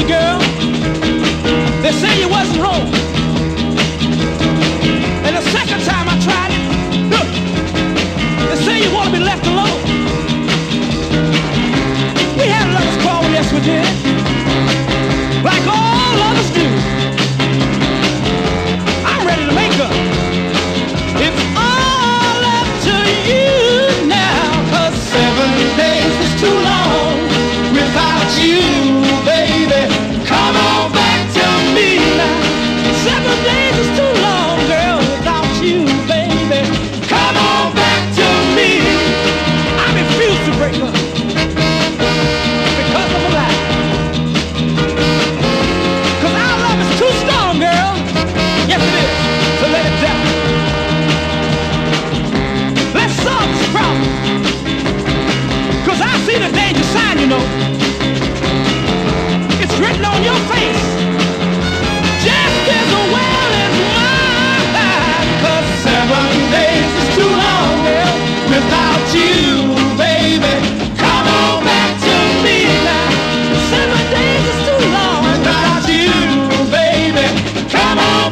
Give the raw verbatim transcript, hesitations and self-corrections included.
me, girl. They say you wasn't wrong. And the second time I tried it, look, they say you want to be left alone.